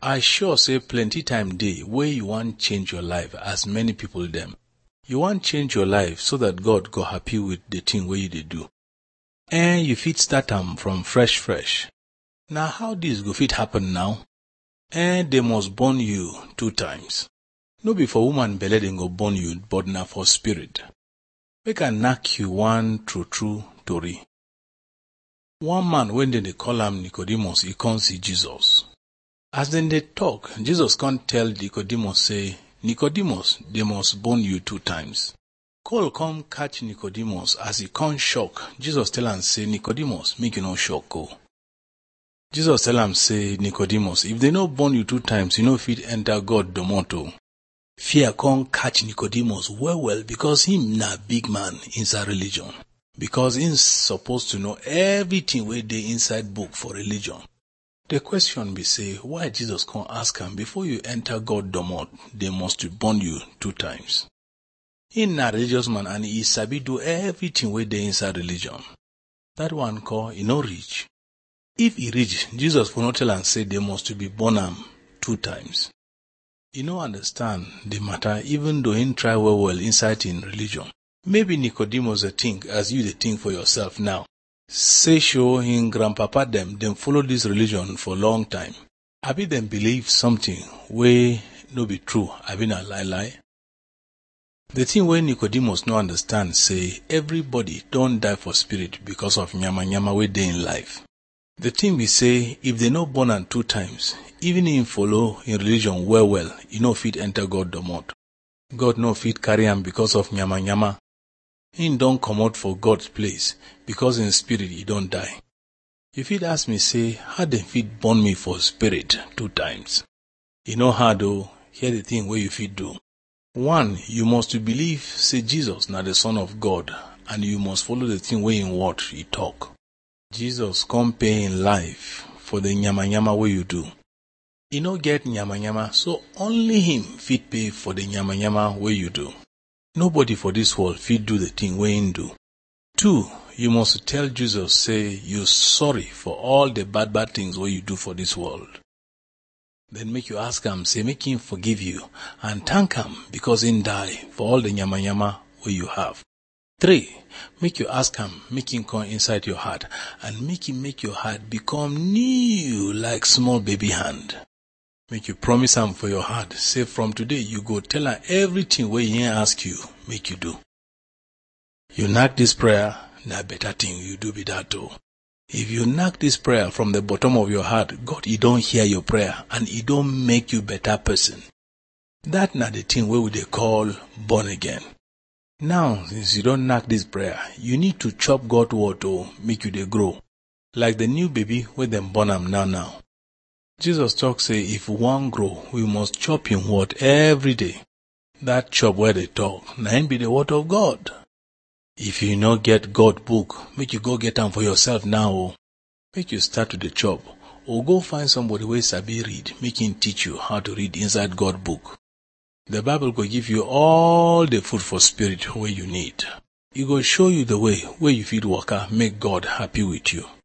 I sure say plenty time dey where you want change your life as many people them. You want change your life so that God go happy with the thing where you dey do. And you fit start them from fresh. Now how this go fit happen now? And they must born you 2 times. No be for woman belle dem go born you, but na for spirit. Make I knack you one true story. One man when they call him Nicodemus, he come see Jesus. As then they talk, Jesus can't tell Nicodemus say, Nicodemus, they must born you 2 times. Call come catch Nicodemus as he can't shock. Jesus tell him say, Nicodemus, make you no shock go. Jesus tell him say, Nicodemus, if they no born you 2 times, you no fit enter God domoto. Fear can't catch Nicodemus well because him na big man inside religion. Because he's supposed to know everything where they inside book for religion. The question be say, why Jesus can't ask him before you enter God domot, they must born you 2 times. He na religious man and he sabi do everything where they inside religion. That one call he no reach. If he reach, Jesus will not tell and say they must be born 2 times. He no understand the matter even though he try well inside in religion. Maybe Nicodemus think as you think for yourself now. Say show him grandpapa them follow this religion for long time. Abi them believe something where no be true, abi na lie. The thing where Nicodemus no understand say everybody don't die for spirit because of nyama wey dey in life. The thing we say if they no born 2 times, even in follow in religion well, you no fit enter God domot. God no fit carry him because of nyama. He don't come out for God's place because in spirit he don't die. You fit ask me say, how they fit born me for spirit 2 times? You know how though, here the thing where you fit do. 1, you must believe say Jesus na the Son of God and you must follow the thing where in what he talk. Jesus come pay in life for the nyama where you do. He no get nyama, so only him fit pay for the nyama where you do. Nobody for this world fit do the thing where him do. 2, you must tell Jesus say you sorry for all the bad things where you do for this world. Then make you ask him, say make him forgive you and thank him because he die for all the nyama where you have. 3, make you ask him, make him come inside your heart and make him make your heart become new like small baby hand. Make you promise him for your heart, say from today you go tell him everything where he ask you, make you do. You knock this prayer, na better thing you do be that too. If you knock this prayer from the bottom of your heart, God he don't hear your prayer and he don't make you better person. That na the thing where they call born again. Now, since you don't knock this prayer, you need to chop God word to make you they grow. Like the new baby where them born am now. Jesus talk say if one grow, we must chop him word every day. That chop where they talk, na him be the word of God. If you no get God book, make you go get them for yourself now. Make you start to the chop. Or go find somebody where sabi read, make him teach you how to read inside God book. The Bible will give you all the food for spirit where you need. It will show you the way where you feed worker, make God happy with you.